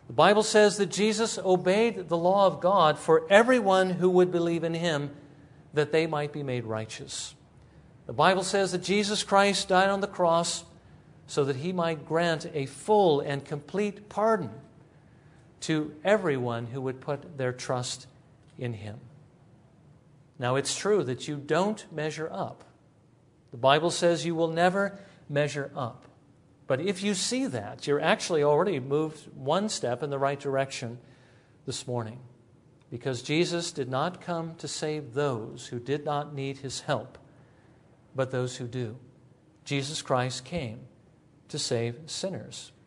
The Bible says that Jesus obeyed the law of God for everyone who would believe in Him, that they might be made righteous. The Bible says that Jesus Christ died on the cross so that He might grant a full and complete pardon to everyone who would put their trust in Him. Now, it's true that you don't measure up. The Bible says you will never measure up. But if you see that, you're actually already moved one step in the right direction this morning. Because Jesus did not come to save those who did not need His help, but those who do. Jesus Christ came to save sinners.